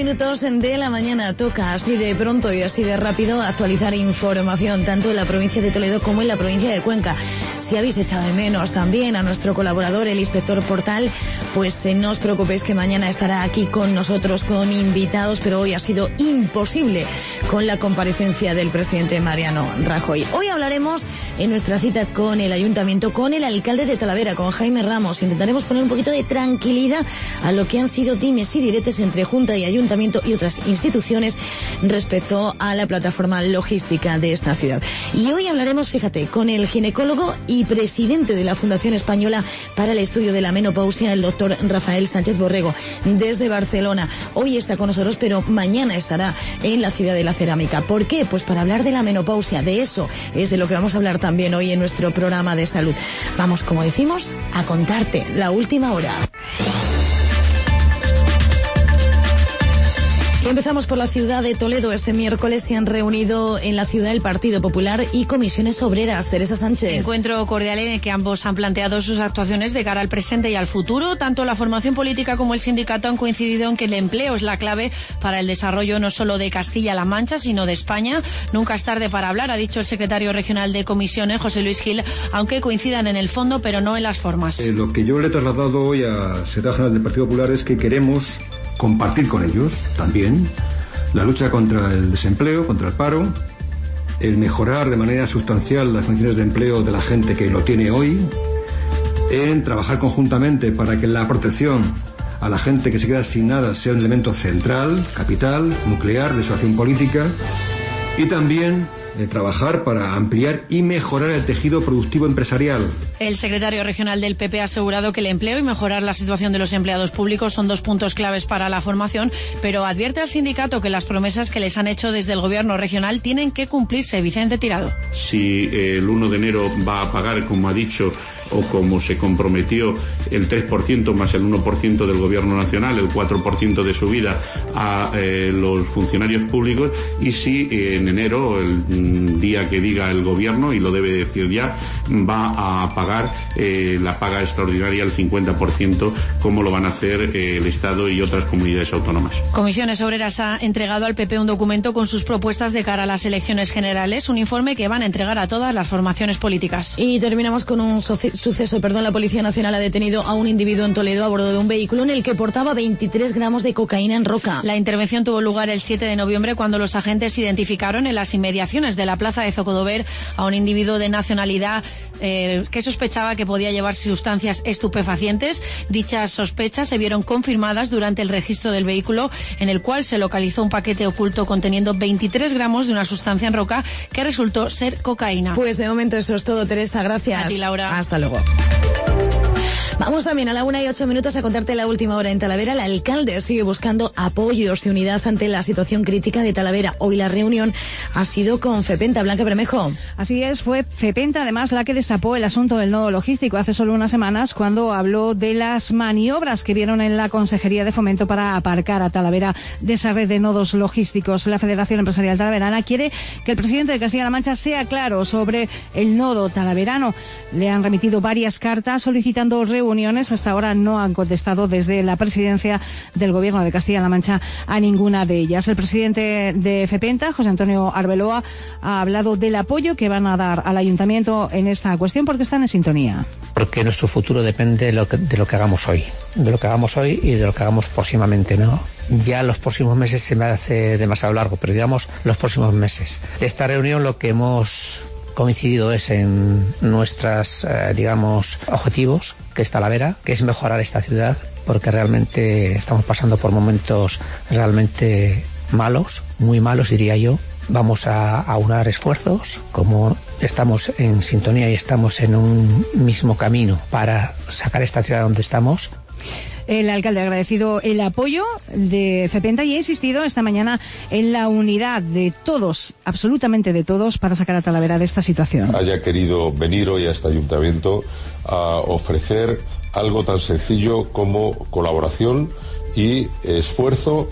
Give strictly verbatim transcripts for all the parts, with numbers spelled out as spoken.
minutos de la mañana. Toca así de pronto y así de rápido actualizar información tanto en la provincia de Toledo como en la provincia de Cuenca. Si habéis echado de menos también a nuestro colaborador, el inspector Portal, pues eh, no os preocupéis que mañana estará aquí con nosotros con invitados, pero hoy ha sido imposible con la comparecencia del presidente Mariano Rajoy. Hoy hablaremos en nuestra cita con el ayuntamiento, con el alcalde de Talavera, con Jaime Ramos. Intentaremos poner un poquito de tranquilidad a lo que han sido dimes y diretes entre Junta y Ayuntamiento y otras instituciones respecto a la plataforma logística de esta ciudad. Y hoy hablaremos, fíjate, con el ginecólogo y presidente de la Fundación Española para el Estudio de la Menopausia, el doctor Rafael Sánchez Borrego, desde Barcelona. Hoy está con nosotros, pero mañana estará en la ciudad de la cerámica. ¿Por qué? Pues para hablar de la menopausia, de eso es de lo que vamos a hablar también hoy en nuestro programa de salud. Vamos, como decimos, a contarte la última hora. Y empezamos por la ciudad de Toledo. Este miércoles se han reunido en la ciudad el Partido Popular y Comisiones Obreras. Teresa Sánchez. Encuentro cordial en el que ambos han planteado sus actuaciones de cara al presente y al futuro. Tanto la formación política como el sindicato han coincidido en que el empleo es la clave para el desarrollo no solo de Castilla-La Mancha, sino de España. Nunca es tarde para hablar, ha dicho el secretario regional de Comisiones, José Luis Gil, aunque coincidan en el fondo, pero no en las formas. Eh, lo que yo le he trasladado hoy al secretario general del Partido Popular es que queremos compartir con ellos también la lucha contra el desempleo, contra el paro, el mejorar de manera sustancial las condiciones de empleo de la gente que lo tiene hoy, en trabajar conjuntamente para que la protección a la gente que se queda sin nada sea un elemento central, capital, nuclear de su acción política, y también de trabajar para ampliar y mejorar el tejido productivo empresarial. El secretario regional del P P ha asegurado que el empleo y mejorar la situación de los empleados públicos son dos puntos claves para la formación, pero advierte al sindicato que las promesas que les han hecho desde el gobierno regional tienen que cumplirse. Vicente Tirado. Si el uno de enero va a pagar, como ha dicho, o como se comprometió, el tres por ciento más el uno por ciento del gobierno nacional, el cuatro por ciento de subida a eh, los funcionarios públicos, y si eh, en enero, el día que diga el gobierno, y lo debe decir ya, va a pagar eh, la paga extraordinaria al cincuenta por ciento, como lo van a hacer eh, el Estado y otras comunidades autónomas. Comisiones Obreras ha entregado al P P un documento con sus propuestas de cara a las elecciones generales, un informe que van a entregar a todas las formaciones políticas. Y terminamos con un soci- suceso, perdón, la Policía Nacional ha detenido a un individuo en Toledo a bordo de un vehículo en el que portaba veintitrés gramos de cocaína en roca. La intervención tuvo lugar el siete de noviembre cuando los agentes identificaron en las inmediaciones de la plaza de Zocodover a un individuo de nacionalidad eh, que sospechaba que podía llevar sustancias estupefacientes. Dichas sospechas se vieron confirmadas durante el registro del vehículo, en el cual se localizó un paquete oculto conteniendo veintitrés gramos de una sustancia en roca que resultó ser cocaína. Pues de momento eso es todo, Teresa, gracias. A ti, Laura. Hasta luego. Vamos también a la una y ocho minutos a contarte la última hora en Talavera. El alcalde sigue buscando apoyos y unidad ante la situación crítica de Talavera. Hoy la reunión ha sido con FEPENTA. Blanca Bermejo. Así es, fue FEPENTA además la que destapó el asunto del nodo logístico hace solo unas semanas, cuando habló de las maniobras que vieron en la Consejería de Fomento para aparcar a Talavera de esa red de nodos logísticos. La Federación Empresarial Talaverana quiere que el presidente de Castilla-La Mancha sea claro sobre el nodo talaverano. Le han remitido varias cartas solicitando reuniones. Hasta ahora no han contestado desde la presidencia del Gobierno de Castilla-La Mancha a ninguna de ellas. El presidente de FEPENTA, José Antonio Arbeloa, ha hablado del apoyo que van a dar al ayuntamiento en esta cuestión porque están en sintonía. Porque nuestro futuro depende de lo que, de lo que hagamos hoy, de lo que hagamos hoy y de lo que hagamos próximamente, ¿no? Ya los próximos meses se me hace demasiado largo, pero digamos los próximos meses. De esta reunión lo que hemos coincidido es en nuestras, eh, digamos, objetivos, que es Talavera, que es mejorar esta ciudad, porque realmente estamos pasando por momentos realmente malos, muy malos diría yo. Vamos a aunar esfuerzos, como estamos en sintonía y estamos en un mismo camino para sacar esta ciudad donde estamos. El alcalde ha agradecido el apoyo de FEPENTA y ha insistido esta mañana en la unidad de todos, absolutamente de todos, para sacar a Talavera de esta situación. Haya querido venir hoy a este ayuntamiento a ofrecer algo tan sencillo como colaboración y esfuerzo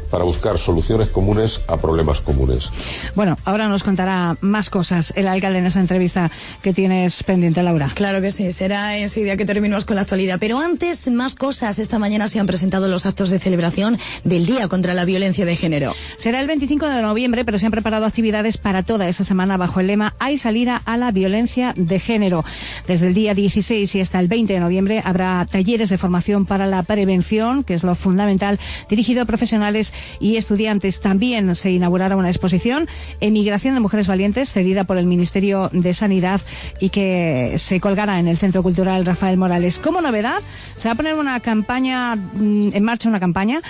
para buscar soluciones comunes a problemas comunes. Bueno, ahora nos contará más cosas el alcalde en esa entrevista que tienes pendiente, Laura. Claro que sí, será enseguida que terminemos con la actualidad. Pero antes, más cosas. Esta mañana se han presentado los actos de celebración del Día contra la Violencia de Género. Será el veinticinco de noviembre, pero se han preparado actividades para toda esa semana bajo el lema Hay salida a la violencia de género. Desde el día dieciséis y hasta el veinte de noviembre habrá talleres de formación para la prevención, que es lo fundamental, dirigido a profesionales y estudiantes. También se inaugurará una exposición, Emigración de Mujeres Valientes, cedida por el Ministerio de Sanidad y que se colgará en el Centro Cultural Rafael Morales. Como novedad, se va a poner una campaña, en marcha una campaña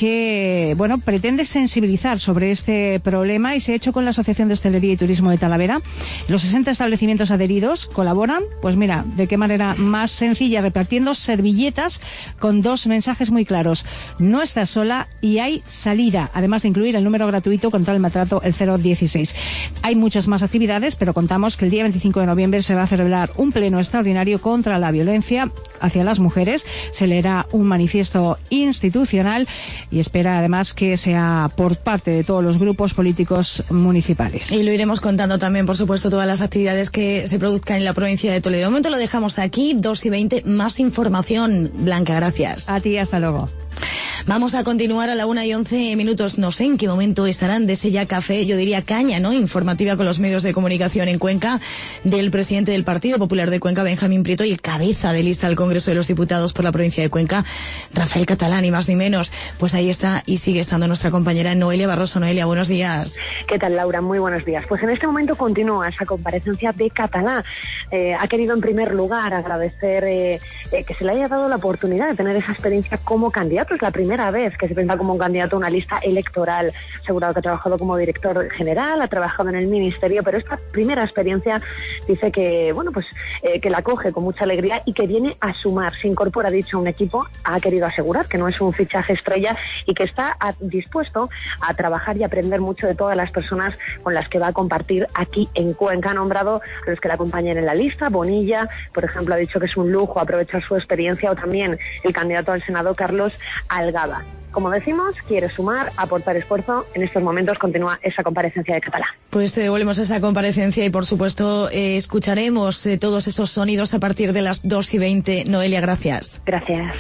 que, bueno, pretende sensibilizar sobre este problema y se ha hecho con la Asociación de Hostelería y Turismo de Talavera. Los sesenta establecimientos adheridos colaboran, pues mira, de qué manera más sencilla, repartiendo servilletas con dos mensajes muy claros. No estás sola y hay salida, además de incluir el número gratuito contra el maltrato, el cero dieciséis. Hay muchas más actividades, pero contamos que el día veinticinco de noviembre se va a celebrar un pleno extraordinario contra la violencia hacia las mujeres. Se leerá un manifiesto institucional y espera además que sea por parte de todos los grupos políticos municipales. Y lo iremos contando también, por supuesto, todas las actividades que se produzcan en la provincia de Toledo. De momento lo dejamos aquí, dos y veinte, más información. Blanca, gracias. A ti, hasta luego. Vamos a continuar a la una y once minutos. No sé en qué momento estarán de ese ya café, yo diría caña, ¿no? Informativa con los medios de comunicación en Cuenca, del presidente del Partido Popular de Cuenca, Benjamín Prieto, y el cabeza de lista al Congreso de los Diputados por la provincia de Cuenca, Rafael Catalá, ni más ni menos. Pues ahí está y sigue estando nuestra compañera Noelia Barroso. Noelia, buenos días. ¿Qué tal, Laura? Muy buenos días. Pues en este momento continúa esa comparecencia de Catalá. Eh, ha querido en primer lugar agradecer eh, eh, que se le haya dado la oportunidad de tener esa experiencia como candidato. Es la primera vez que se presenta como un candidato a una lista electoral. Ha asegurado que ha trabajado como director general, ha trabajado en el ministerio, pero esta primera experiencia dice que, bueno, pues eh, que la coge con mucha alegría y que viene a sumar. Se incorpora, dicho, a un equipo. Ha querido asegurar que no es un fichaje estrella y que está a, dispuesto a trabajar y aprender mucho de todas las personas con las que va a compartir aquí en Cuenca. Ha nombrado a los que la acompañan en la lista. Bonilla, por ejemplo, ha dicho que es un lujo aprovechar su experiencia, o también el candidato al Senado, Carlos Algaba. Como decimos, quiere sumar, aportar esfuerzo. En estos momentos continúa esa comparecencia de Catalá. Pues te devolvemos esa comparecencia y, por supuesto, eh, escucharemos eh, todos esos sonidos a partir de las dos y veinte. Noelia, gracias. Gracias.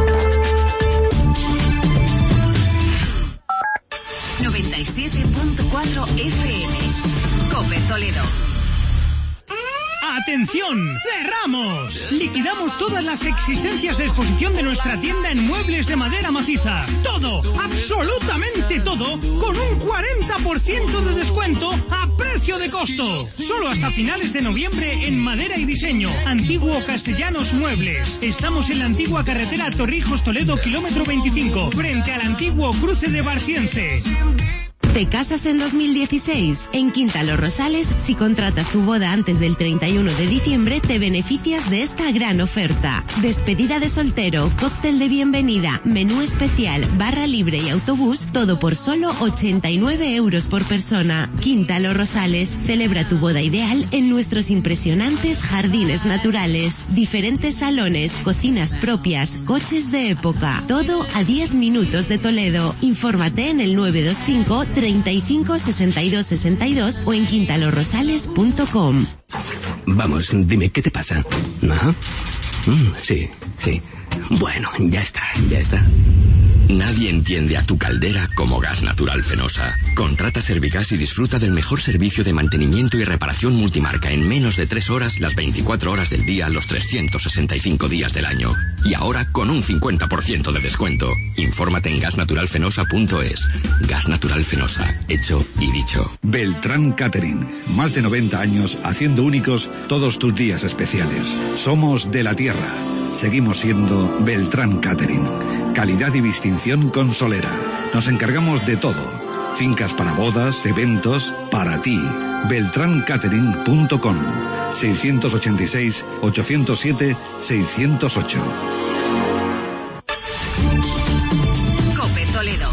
noventa y siete punto cuatro F M. COPE Toledo. ¡Atención! ¡Cerramos! Liquidamos todas las existencias de exposición de nuestra tienda en muebles de madera maciza. Todo, absolutamente todo, con un cuarenta por ciento de descuento a precio de costo. Solo hasta finales de noviembre en madera y diseño. Antiguo Castellanos Muebles. Estamos en la antigua carretera Torrijos Toledo, kilómetro veinticinco, frente al antiguo cruce de Barciense. ¿Te casas en dos mil dieciséis? En Quinta Los Rosales, si contratas tu boda antes del treinta y uno de diciembre, te beneficias de esta gran oferta. Despedida de soltero, cóctel de bienvenida, menú especial, barra libre y autobús, todo por solo ochenta y nueve euros por persona. Quinta Los Rosales, celebra tu boda ideal en nuestros impresionantes jardines naturales. Diferentes salones, cocinas propias, coches de época. Todo a diez minutos de Toledo. Infórmate en el nueve dos cinco, treinta y cinco, sesenta y dos, sesenta y dos o en quintalorrosales punto com. Vamos, dime, ¿qué te pasa? ¿No? Mm, sí, sí. Bueno, ya está, ya está. Nadie entiende a tu caldera como Gas Natural Fenosa. Contrata Servigas y disfruta del mejor servicio de mantenimiento y reparación multimarca en menos de tres horas, las veinticuatro horas del día, los trescientos sesenta y cinco días del año. Y ahora con un cincuenta por ciento de descuento. Infórmate en gas natural fenosa punto es. Gas Natural Fenosa, hecho y dicho. Beltrán Catering. Más de noventa años haciendo únicos todos tus días especiales. Somos de la tierra. Seguimos siendo Beltrán Catering. Calidad y distinción con Solera. Nos encargamos de todo. Fincas para bodas, eventos, para ti. beltrán catering punto com. seiscientos ochenta y seis, ochocientos siete, seiscientos ocho. COPE Toledo.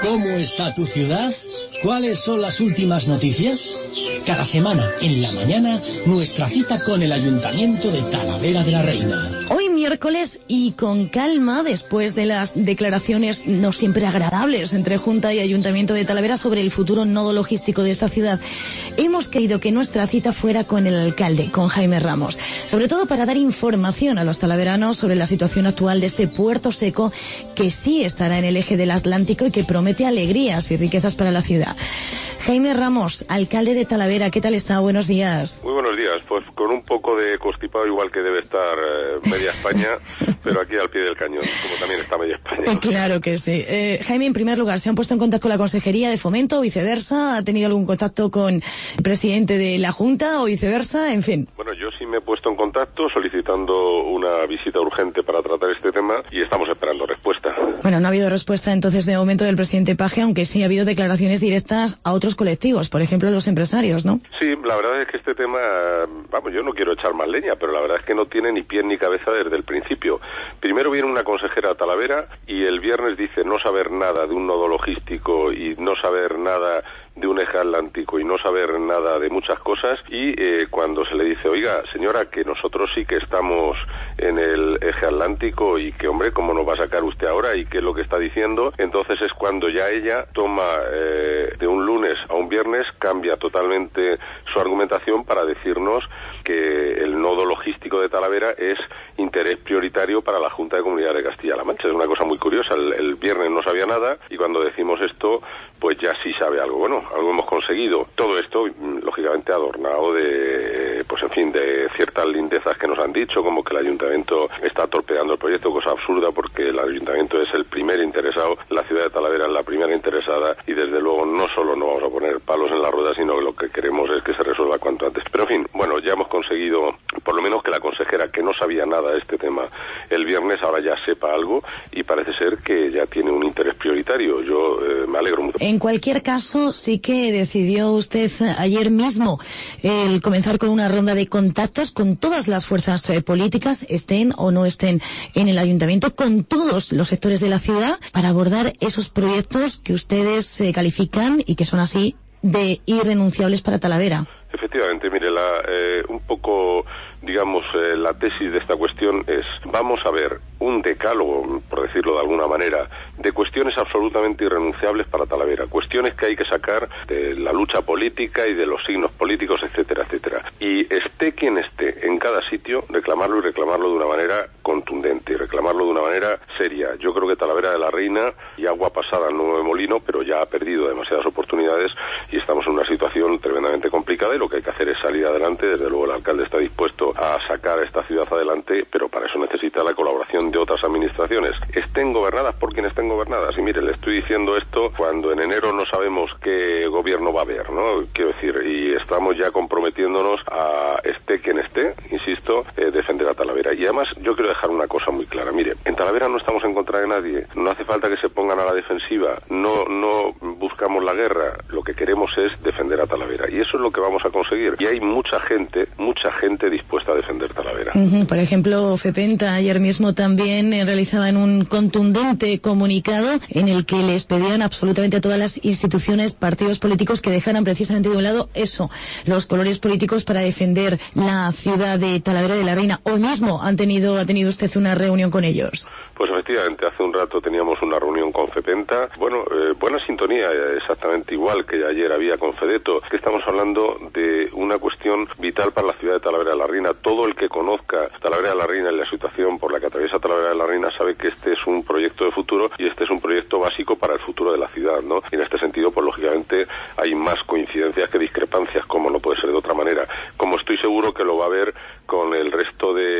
¿Cómo está tu ciudad? ¿Cuáles son las últimas noticias? Cada semana, en la mañana, nuestra cita con el Ayuntamiento de Talavera de la Reina. Hoy miércoles y con calma, después de las declaraciones no siempre agradables entre Junta y Ayuntamiento de Talavera sobre el futuro nodo logístico de esta ciudad, hemos querido que nuestra cita fuera con el alcalde, con Jaime Ramos, sobre todo para dar información a los talaveranos sobre la situación actual de este puerto seco que sí estará en el eje del Atlántico y que promete alegrías y riquezas para la ciudad. Jaime Ramos, alcalde de Talavera, ¿qué tal está? Buenos días. Muy buenos días, pues con un poco de constipado igual que debe estar eh, media España, pero aquí al pie del cañón, como también está media España. Claro que sí. Eh, Jaime, en primer lugar, ¿se han puesto en contacto con la Consejería de Fomento o viceversa? ¿Ha tenido algún contacto con el presidente de la Junta o viceversa? En fin. Bueno, yo sí me he puesto en contacto solicitando una visita urgente para tratar este tema y estamos esperando respuesta. Bueno, no ha habido respuesta entonces de momento del presidente Paje, aunque sí ha habido declaraciones directas a otros colectivos, por ejemplo los empresarios, ¿no? Sí, la verdad es que este tema, vamos, yo no quiero echar más leña, pero la verdad es que no tiene ni pie ni cabeza desde el principio. Primero viene una consejera a Talavera y el viernes dice no saber nada de un nodo logístico y no saber nada de un eje atlántico y no saber nada de muchas cosas, y eh, cuando se le dice, oiga, señora, que nosotros sí que estamos en el eje atlántico y que, hombre, ¿cómo nos va a sacar usted ahora? ¿Y qué es lo que está diciendo? Entonces es cuando ya ella toma eh, de un lunes a un viernes, cambia totalmente su argumentación para decirnos que el nodo logístico de Talavera es interés prioritario para la Junta de Comunidades de Castilla-La Mancha. Es una cosa muy curiosa, el, el viernes no sabía nada y cuando decimos esto, pues ya sí sabe algo. Bueno, algo hemos conseguido. Todo esto, lógicamente, adornado de, pues en fin, de ciertas lindezas que nos han dicho, como que el Ayuntamiento está torpedeando el proyecto, cosa absurda porque el Ayuntamiento es el primer interesado, la ciudad de Talavera es la primera interesada y desde luego no solo no vamos a poner palos en la rueda, sino que lo que queremos es que se resuelva cuanto antes. Pero en fin, bueno, ya hemos conseguido por lo menos que la consejera, que no sabía nada de este tema el viernes, ahora ya sepa algo y parece ser que ya tiene un interés prioritario. Yo eh, me alegro mucho. En cualquier caso, sí que decidió usted ayer mismo el comenzar con una ronda de contactos con todas las fuerzas eh, políticas, estén o no estén en el Ayuntamiento, con todos los sectores de la ciudad, para abordar esos proyectos que ustedes eh, califican y que son así de irrenunciables para Talavera. Efectivamente, mire, la, eh, un poco, digamos, eh, la tesis de esta cuestión es, vamos a ver un decálogo, por decirlo de alguna manera, de cuestiones absolutamente irrenunciables para Talavera, cuestiones que hay que sacar de la lucha política y de los signos políticos, etcétera, etcétera. Y esté quien esté en cada sitio, reclamarlo y reclamarlo de una manera contundente y reclamarlo de una manera seria. Yo creo que Talavera de la Reina y agua pasada al nuevo molino, pero ya ha perdido demasiadas oportunidades y estamos en una situación tremendamente complicada y lo que hay que hacer es salir adelante. Desde luego el alcalde está dispuesto a sacar a esta ciudad adelante, pero para eso necesita la colaboración de otras administraciones, estén gobernadas por quien estén gobernadas. Y mire, le estoy diciendo esto cuando en enero no sabemos qué gobierno va a haber, ¿no? Quiero decir, y estamos ya comprometiéndonos a esté quien esté, insisto, eh, defender a Talavera. Y además yo quiero dejar una cosa muy clara. Mire, en Talavera no estamos en contra de nadie, no hace falta que se pongan a la defensiva, no, no buscamos la guerra, lo que queremos es defender a Talavera. Y eso es lo que vamos a conseguir. Y hay mucha gente, mucha gente dispuesta a defender Talavera. Uh-huh. Por ejemplo, FEPENTA ayer mismo también eh, realizaban un contundente comunicado en el que les pedían absolutamente a todas las instituciones, partidos políticos, que dejaran precisamente de un lado eso, los colores políticos, para defender la ciudad de Talavera de la Reina. Hoy mismo han tenido, ha tenido usted una reunión con ellos. Pues efectivamente, hace un rato teníamos una reunión con FEPENTA. Bueno, eh, buena sintonía, exactamente igual que ayer había con FEDETO, que estamos hablando de una cuestión vital para la ciudad de Talavera de la Reina. Todo el que conozca Talavera de la Reina y la situación por la que atraviesa Talavera de la Reina sabe que este es un proyecto de futuro y este es un proyecto básico para el futuro de la ciudad, ¿no? Y en este sentido, pues lógicamente hay más coincidencias que discrepancias, como no puede ser de otra manera. Como estoy seguro que lo va a haber con el resto de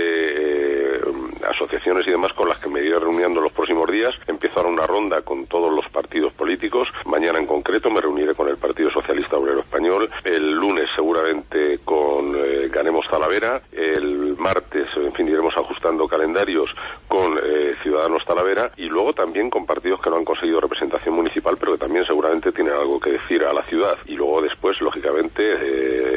eh, asociaciones y demás con las que me iré reuniendo los próximos días. Empiezo ahora una ronda con todos los partidos políticos. Mañana en concreto me reuniré con el Partido Socialista Obrero Español. El lunes seguramente con eh, Ganemos Talavera. El martes, en fin, iremos ajustando calendarios con eh, Ciudadanos Talavera y luego también con partidos que no han conseguido representación municipal, pero que también seguramente tienen algo que decir a la ciudad. Y luego después, lógicamente, eh, eh,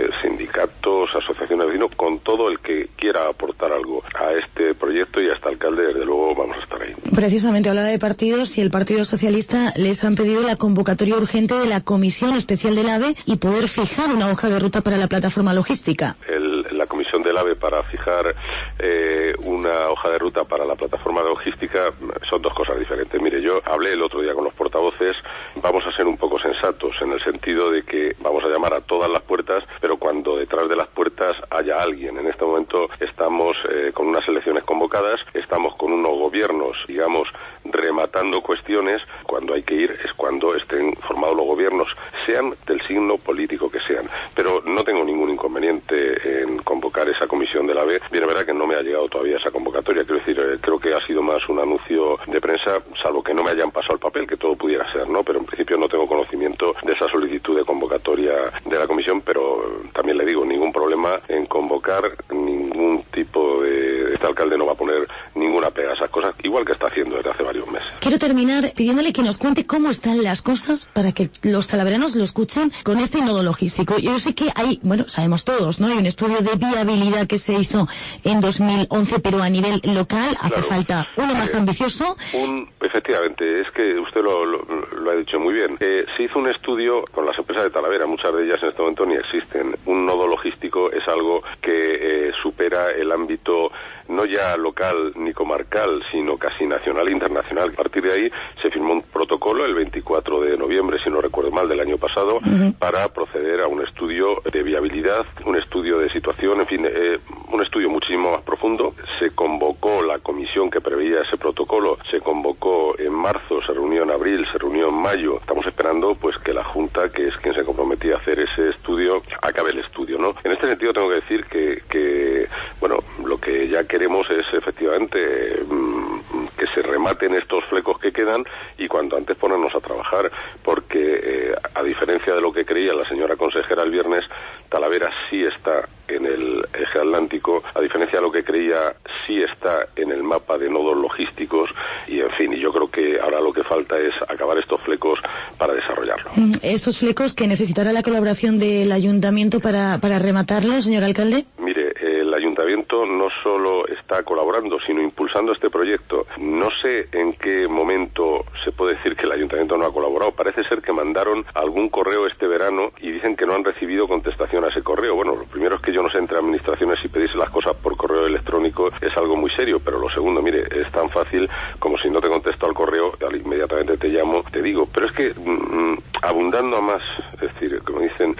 eh, sindicatos, asociaciones de vecinos, con todo el que quiera aportar algo a este proyecto, y hasta alcalde, desde luego, vamos a estar ahí. Precisamente hablaba de partidos, y el Partido Socialista les han pedido la convocatoria urgente de la Comisión Especial del AVE y poder fijar una hoja de ruta para la plataforma logística. El, la Comisión del AVE para fijar eh, una hoja de ruta para la plataforma logística son dos cosas diferentes. Mire, yo hablé el otro día con los portavoces, vamos a ser un poco sensatos en el sentido de que vamos a llamar a todas las puertas, pero cuando detrás de las puertas haya alguien. En este momento estamos eh, con unas elecciones convocadas, estamos con unos gobiernos, digamos, rematando cuestiones. Cuando hay que ir es cuando estén formados los gobiernos, sean del signo político que sean. Pero no tengo ningún inconveniente en convocar esa comisión de la AVE. Bien, es verdad que no me ha llegado todavía esa convocatoria, quiero decir, eh, creo que ha sido más un anuncio de prensa, salvo que no me hayan pasado el papel, que todo pudiera ser, ¿no? Pero en principio no tengo conocimiento de esa solicitud de convocatoria de la comisión, pero también le digo, ningún problema en convocar ningún tipo de... Este alcalde no va a poner ninguna pega a esas cosas, igual que está haciendo desde hace varios meses. Quiero terminar pidiéndole que nos cuente cómo están las cosas para que los talaveranos lo escuchen con este nodo logístico. Yo sé que hay, bueno, sabemos todos, ¿no? Hay un estudio de viabilidad que se hizo en dos mil once, pero a nivel local hace claro. falta uno más eh, ambicioso. Un, efectivamente, es que usted lo, lo, lo ha dicho muy bien. Eh, se hizo un estudio con las empresas de Talavera, muchas de ellas en este momento ni existen. Un nodo logístico es algo que eh, supera el ámbito no ya local ni comarcal, sino casi nacional e internacional. A partir de ahí se firmó un protocolo el veinticuatro de noviembre, si no recuerdo mal, del año pasado, uh-huh. para proceder a un estudio de viabilidad, un estudio de situación, en fin, eh, un estudio muchísimo más profundo. Se convocó la comisión que preveía ese protocolo, se convocó en marzo, se reunió en abril, se reunió en mayo. Estamos esperando pues que la Junta, que es quien se comprometía a hacer ese estudio, acabe el estudio, ¿no? En este sentido tengo que decir que, que bueno, lo que ya queremos es efectivamente mmm, que se rematen estos flecos que quedan y cuanto antes ponernos a trabajar, porque eh, a diferencia de lo que creía la señora consejera el viernes, Talavera sí está en el eje atlántico, a diferencia de lo que creía, sí está en el mapa de nodos logísticos y, en fin, y yo creo que ahora lo que falta es acabar estos flecos para desarrollarlo. ¿Estos flecos que necesitará la colaboración del ayuntamiento para, para rematarlo, señor alcalde? Mire, el ayuntamiento no solo está colaborando, sino impulsando este proyecto. No sé en qué momento se puede decir que el ayuntamiento no ha colaborado. Parece ser que mandaron algún correo este verano y dicen que no han recibido contestación a ese correo. Bueno, lo primero es que yo no sé entre administraciones si pedirse las cosas por correo electrónico es algo muy serio, pero lo segundo, mire, es tan fácil como si no te contesto al correo, inmediatamente te llamo, te digo. Pero es que, mmm, abundando a más, es decir, como dicen,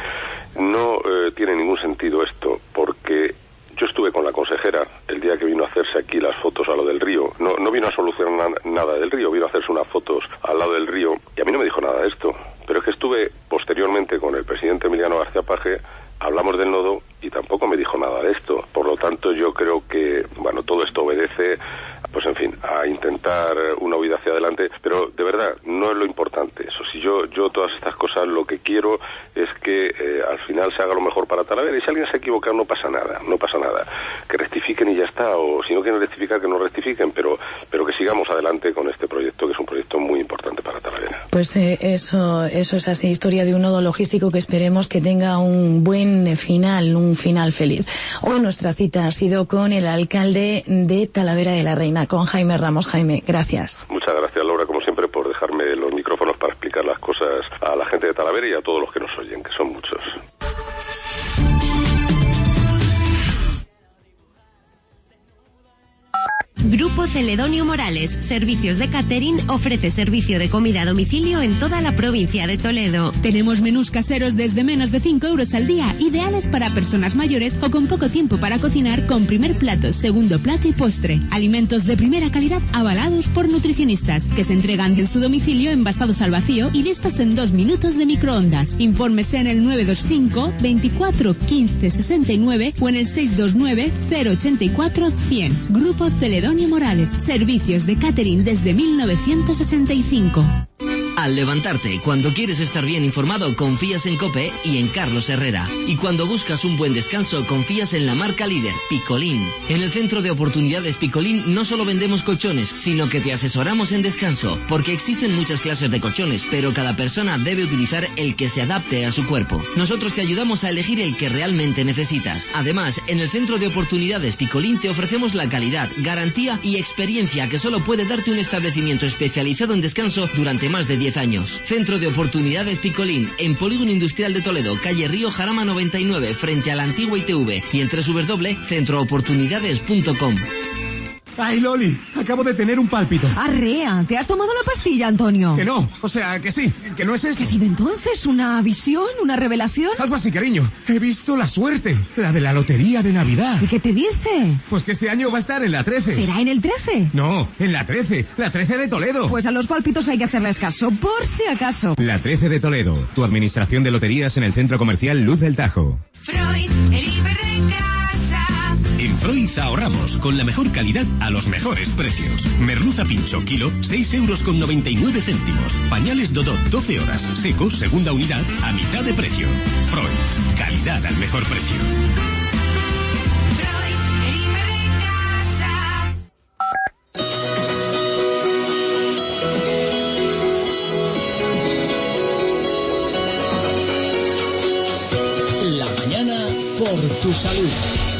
no eh, tiene ningún sentido esto, porque yo estuve con la consejera el día que vino a hacerse aquí las fotos a lo del río. No, no vino a solucionar nada del río, vino a hacerse unas fotos al lado del río y a mí no me dijo nada de esto. Pero es que estuve posteriormente con el presidente Emiliano García Paje, hablamos del nodo y tampoco me dijo nada de esto. Por lo tanto, yo creo que, bueno, todo esto obedece, pues en fin, a intentar una huida hacia adelante, pero de verdad, no es lo importante eso. Si yo, yo todas estas cosas lo que quiero es que eh, al final se haga lo mejor para Talavera, y si alguien se equivoca no pasa nada, no pasa nada. Que rectifiquen y ya está, o si no quieren rectificar, que no rectifiquen, pero, pero que sigamos adelante con este proyecto, que es un proyecto muy importante para Talavera. Pues eh, eso, eso es así, historia de un nodo logístico que esperemos que tenga un buen final, un final feliz. Hoy nuestra cita ha sido con el alcalde de Talavera de la Reina, con Jaime Ramos. Jaime, gracias. Muchas gracias, Laura, como siempre, por dejarme los micrófonos para explicar las cosas a la gente de Talavera y a todos los que nos oyen, que son muchos. Grupo Celedonio Morales, Servicios de Catering, ofrece servicio de comida a domicilio en toda la provincia de Toledo. Tenemos menús caseros desde menos de cinco euros al día, ideales para personas mayores o con poco tiempo para cocinar, con primer plato, segundo plato y postre. Alimentos de primera calidad avalados por nutricionistas, que se entregan en su domicilio envasados al vacío y listos en dos minutos de microondas. Infórmese en el nueve dos cinco, veinticuatro, quince, sesenta y nueve o en el seis dos nueve, cero ochenta y cuatro, cien. Grupo Celedonio Morales, servicios de catering desde mil novecientos ochenta y cinco. Al levantarte, cuando quieres estar bien informado, confías en COPE y en Carlos Herrera. Y cuando buscas un buen descanso, confías en la marca líder, Picolín. En el Centro de Oportunidades Picolín no solo vendemos colchones, sino que te asesoramos en descanso, porque existen muchas clases de colchones, pero cada persona debe utilizar el que se adapte a su cuerpo. Nosotros te ayudamos a elegir el que realmente necesitas. Además, en el Centro de Oportunidades Picolín te ofrecemos la calidad, garantía y experiencia que solo puede darte un establecimiento especializado en descanso durante más de diez años. Centro de Oportunidades Picolín, en Polígono Industrial de Toledo, calle Río Jarama noventa y nueve, frente a la antigua I T V, y en doble u doble u doble punto centro oportunidades punto com. ¡Ay, Loli! Acabo de tener un pálpito. Arrea, ¿te has tomado la pastilla, Antonio? Que no, o sea, que sí, que no es eso. ¿Qué ha sido entonces? ¿Una visión? ¿Una revelación? Algo así, cariño. He visto la suerte, la de la lotería de Navidad. ¿Y qué te dice? Pues que este año va a estar en la trece. ¿Será en el trece? No, en la trece, la trece de Toledo. Pues a los pálpitos hay que hacerles caso, por si acaso. La trece de Toledo, tu administración de loterías en el Centro Comercial Luz del Tajo. Freud, el hiper de casa. En Freud ahorramos con la mejor calidad a los mejores precios. Merluza pincho kilo, seis euros con noventa y nueve céntimos. Pañales Dodot, doce horas, secos, segunda unidad, a mitad de precio. Freud, calidad al mejor precio. Freud, el hiper de casa. La mañana por tu salud.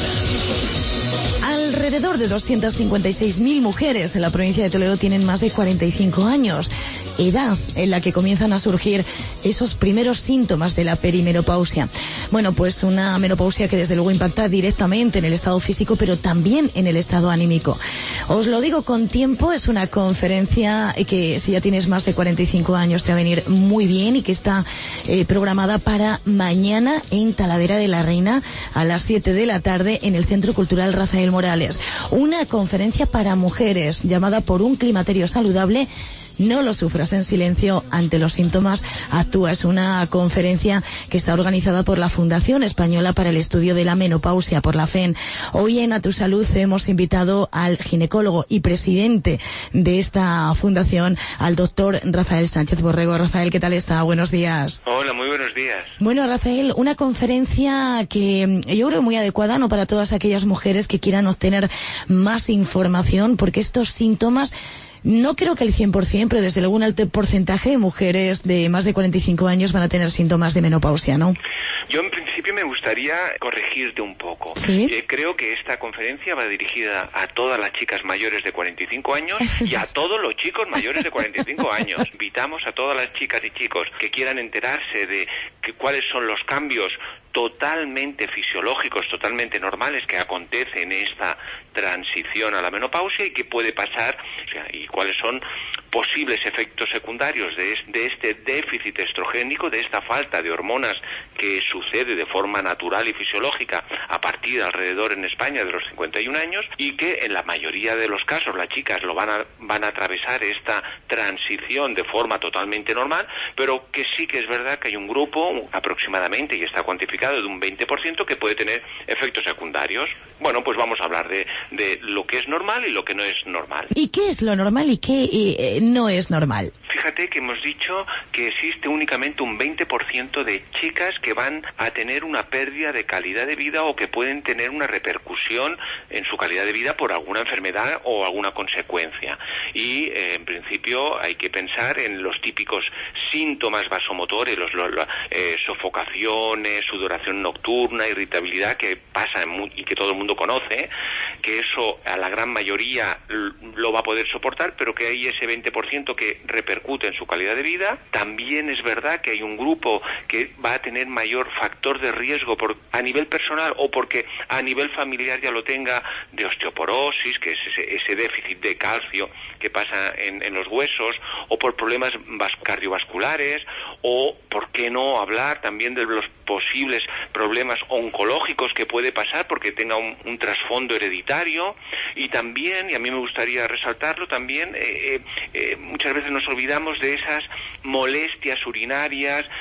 Alrededor de doscientas cincuenta y seis mil mujeres en la provincia de Toledo tienen más de cuarenta y cinco años, edad en la que comienzan a surgir esos primeros síntomas de la perimenopausia. Bueno, pues una menopausia que desde luego impacta directamente en el estado físico, pero también en el estado anímico. Os lo digo con tiempo, es una conferencia que si ya tienes más de cuarenta y cinco años te va a venir muy bien y que está eh, programada para mañana en Talavera de la Reina a las siete de la tarde en el Centro Cultural Rafael Morales. Una conferencia para mujeres llamada Por un climaterio saludable. No lo sufras en silencio ante los síntomas, actúa. Es una conferencia que está organizada por la Fundación Española para el Estudio de la Menopausia, por la F E N. Hoy en A Tu Salud hemos invitado al ginecólogo y presidente de esta fundación, al doctor Rafael Sánchez Borrego. Rafael, ¿qué tal está? Buenos días. Hola, muy buenos días. Bueno, Rafael, una conferencia que yo creo muy adecuada, ¿no?, para todas aquellas mujeres que quieran obtener más información, porque estos síntomas, no creo que el cien por ciento, pero desde luego un alto porcentaje de mujeres de más de cuarenta y cinco años van a tener síntomas de menopausia, ¿no? Yo en principio me gustaría corregirte un poco. ¿Sí? Eh, creo que esta conferencia va dirigida a todas las chicas mayores de cuarenta y cinco años y a todos los chicos mayores de cuarenta y cinco años. Invitamos a todas las chicas y chicos que quieran enterarse de que, cuáles son los cambios totalmente fisiológicos, totalmente normales que acontecen en esta transición a la menopausia y qué puede pasar, o sea, y cuáles son posibles efectos secundarios de, es, de este déficit estrogénico, de esta falta de hormonas que sucede de forma natural y fisiológica a partir de alrededor en España de los cincuenta y un años, y que en la mayoría de los casos las chicas lo van a, van a atravesar esta transición de forma totalmente normal, pero que sí que es verdad que hay un grupo aproximadamente, y está cuantificado, de un veinte por ciento que puede tener efectos secundarios. Bueno, pues vamos a hablar de, de lo que es normal y lo que no es normal. ¿Y qué es lo normal y qué eh, no es normal? Fíjate que hemos dicho que existe únicamente un veinte por ciento de chicas que van a tener una pérdida de calidad de vida o que pueden tener una repercusión en su calidad de vida por alguna enfermedad o alguna consecuencia. Y eh, en principio hay que pensar en los típicos síntomas vasomotores, los, los, los eh, sofocaciones, sudoración nocturna, irritabilidad, que pasa en mu- y que todo el mundo conoce, que eso a la gran mayoría l- lo va a poder soportar, pero que hay ese veinte por ciento que repercute en su calidad de vida. También es verdad que hay un grupo que va a tener mayor factor de riesgo por, a nivel personal o porque a nivel familiar ya lo tenga, de osteoporosis, que es ese, ese déficit de calcio que pasa en, en los huesos, o por problemas vas- cardiovasculares, o, ¿por qué no hablar también de los posibles problemas oncológicos que puede pasar porque tenga un, un trasfondo hereditario? Y también, y a mí me gustaría resaltarlo también, eh, eh, eh, muchas veces nos olvidamos de esas molestias urinarias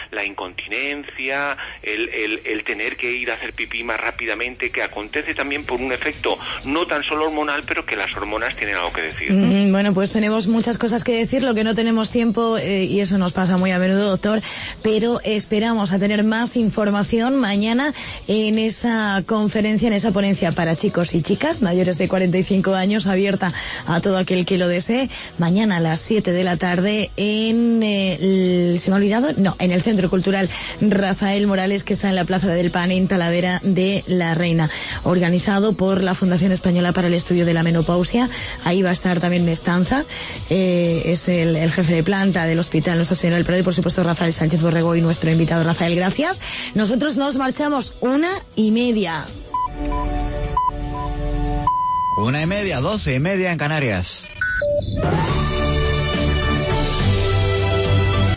la incontinencia, el, el, el tener que ir a hacer pipí más rápidamente, que acontece también por un efecto no tan solo hormonal, pero que las hormonas tienen algo que decir. Mm, bueno, pues tenemos muchas cosas que decir, lo que no tenemos tiempo, eh, y eso nos pasa muy a menudo, doctor, pero esperamos a tener más información mañana en esa conferencia, en esa ponencia para chicos y chicas mayores de cuarenta y cinco años, abierta a todo aquel que lo desee, mañana a las siete de la tarde en, eh, el, ¿se me ha olvidado? No, en el Centro Cultural Rafael Morales, que está en la Plaza del Pan, en Talavera de la Reina, organizado por la Fundación Española para el Estudio de la Menopausia. Ahí va a estar también Mestanza, eh, es el, el jefe de planta del Hospital Nuestra Señora del Prado, y por supuesto Rafael Sánchez Borrego y nuestro invitado Rafael. Gracias. Nosotros nos marchamos una y media. Una y media, doce y media en Canarias.